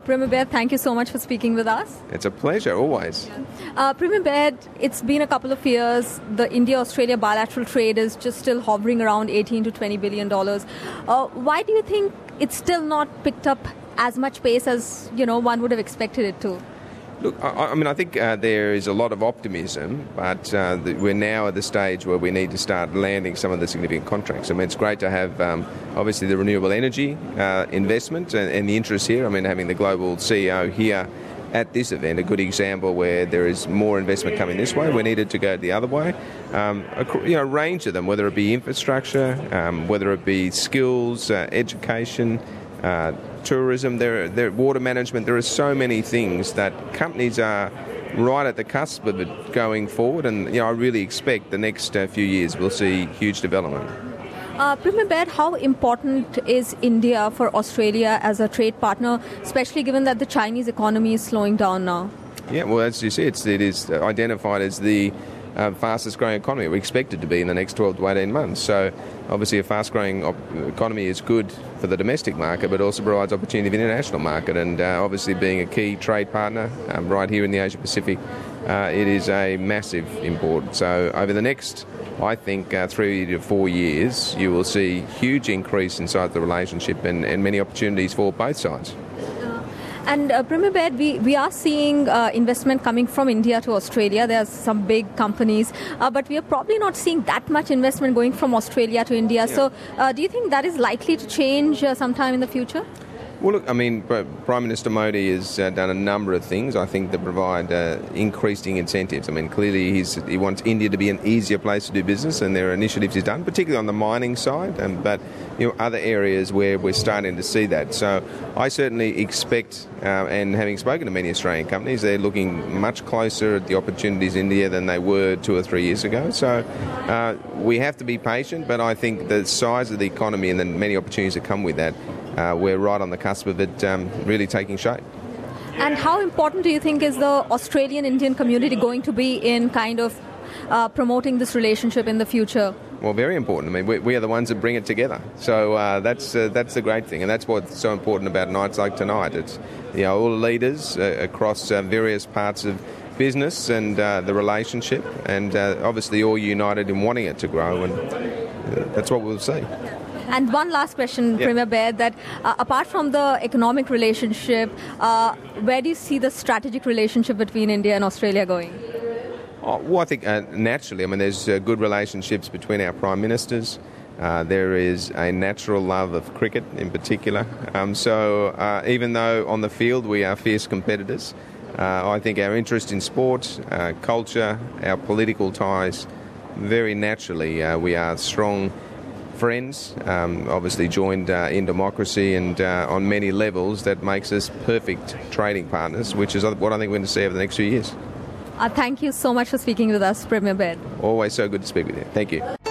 Premier Baird, thank you so much for speaking with us. It's a pleasure, always. Premier Baird, it's been a couple of years. The India-Australia bilateral trade is just still hovering around $18 to $20 billion. Why do you think it's still not picked up as much pace as one would have expected it to? Look, I think there is a lot of optimism, but we're now at the stage where we need to start landing some of the significant contracts. I mean, it's great to have, obviously, the renewable energy investment and the interest here. I mean, having the global CEO here at this event, a good example where there is more investment coming this way. We needed to go the other way. A range of them, whether it be infrastructure, whether it be skills, education, tourism, there water management. There are so many things that companies are right at the cusp of it going forward, and I really expect the next few years we'll see huge development. Premier Baird, how important is India for Australia as a trade partner, especially given that the Chinese economy is slowing down now? Yeah, well, as you said, it is identified as the fastest growing economy. We expect it to be in the next 12 to 18 months. So obviously a fast growing economy is good for the domestic market, but also provides opportunity for the international market. And obviously being a key trade partner right here in the Asia Pacific, it is a massive import. So over the next, I think, 3 to 4 years, you will see huge increase inside the relationship and many opportunities for both sides. And Premier Baird, we are seeing investment coming from India to Australia. There are some big companies, but we are probably not seeing that much investment going from Australia to India. Yeah. So do you think that is likely to change sometime in the future? Well, look, I mean, Prime Minister Modi has done a number of things, I think, that provide increasing incentives. I mean, clearly he wants India to be an easier place to do business, and there are initiatives he's done, particularly on the mining side, but other areas where we're starting to see that. So I certainly expect, and having spoken to many Australian companies, they're looking much closer at the opportunities in India than they were 2 or 3 years ago. So we have to be patient, but I think the size of the economy and the many opportunities that come with that, we're right on the cusp of it really taking shape. And how important do you think is the Australian-Indian community going to be in kind of promoting this relationship in the future? Well, very important. I mean, we are the ones that bring it together. So that's the great thing, and that's what's so important about nights like tonight. It's all the leaders across various parts of business and the relationship, and obviously all united in wanting it to grow, and that's what we'll see. And one last question, Premier Baird, that apart from the economic relationship, where do you see the strategic relationship between India and Australia going? Well, I think naturally, I mean, there's good relationships between our prime ministers. There is a natural love of cricket in particular. So even though on the field we are fierce competitors, I think our interest in sport, culture, our political ties, very naturally we are strong friends, obviously joined in democracy, and on many levels that makes us perfect trading partners, which is what I think we're going to see over the next few years. Thank you so much for speaking with us, Premier Baird. Always so good to speak with you. Thank you.